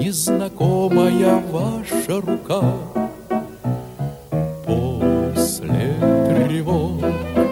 незнакомая ваша рука. После тревог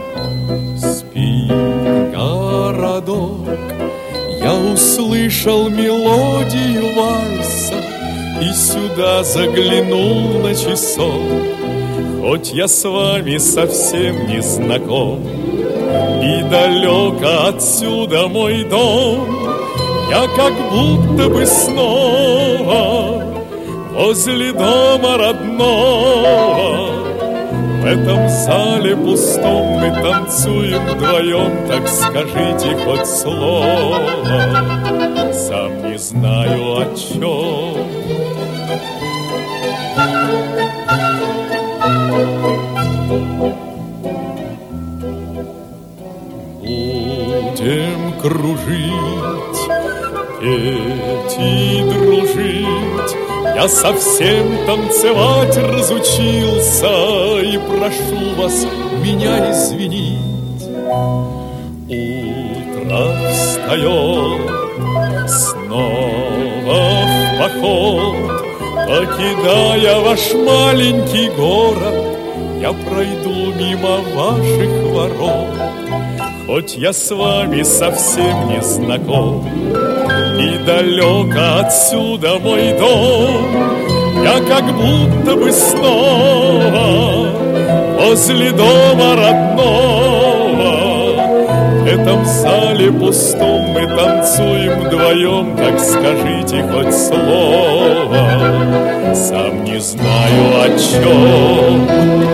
спит городок. Я услышал мелодию вальса и сюда заглянул на часок. Хоть я с вами совсем не знаком и далеко отсюда мой дом, я как будто бы снова возле дома родного. В этом зале пустом мы танцуем вдвоем, так скажите хоть слово, сам не знаю о чем. Будем кружить, петь и дружить. Я совсем танцевать разучился, и прошу вас меня извинить. Утро встает, снова в поход. Покидая ваш маленький город, я пройду мимо ваших ворот. Хоть я с вами совсем не знаком и далеко отсюда мой дом, я как будто бы снова возле дома родного. В этом зале пустом мы танцуем вдвоем, так скажите хоть слово, сам не знаю о чем.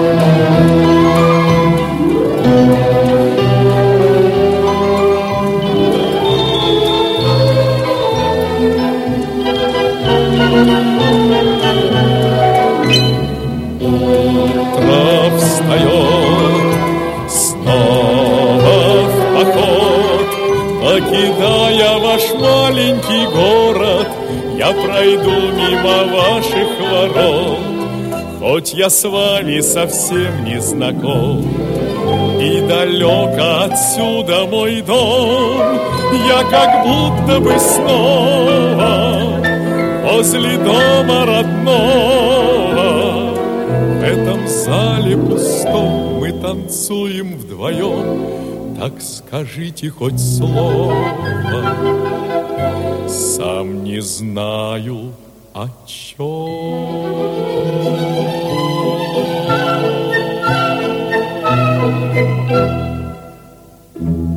Утро встает, снова в поход. Покидая ваш маленький город, я пройду мимо ваших ворот. Хоть я с вами совсем не знаком и далеко отсюда мой дом, я как будто бы снова возле дома родного. В этом зале пустом мы танцуем вдвоем, так скажите хоть слово, сам не знаю о чем.